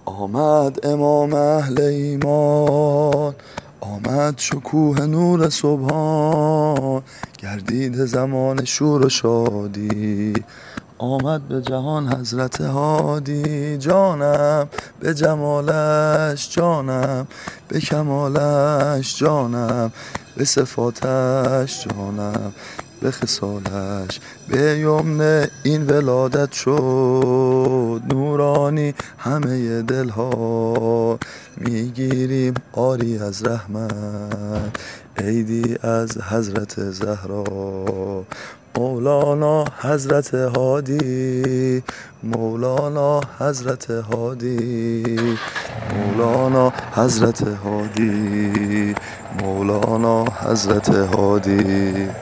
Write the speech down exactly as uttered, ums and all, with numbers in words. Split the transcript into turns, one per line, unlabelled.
آمد امام اهل ایمان، آمد شکوه نور سبحان، گردید زمان شور و شادی، آمد به جهان حضرت هادی. جانم به جمالش، جانم به کمالش، جانم به صفاتش، جانم به خصالش. به یمن این ولادت شد نورانی همه دلها، میگیریم آری از رحمت عیدی از حضرت زهرا. مولانا حضرت هادی، مولانا حضرت هادی، مولانا حضرت هادی، مولانا حضرت هادی.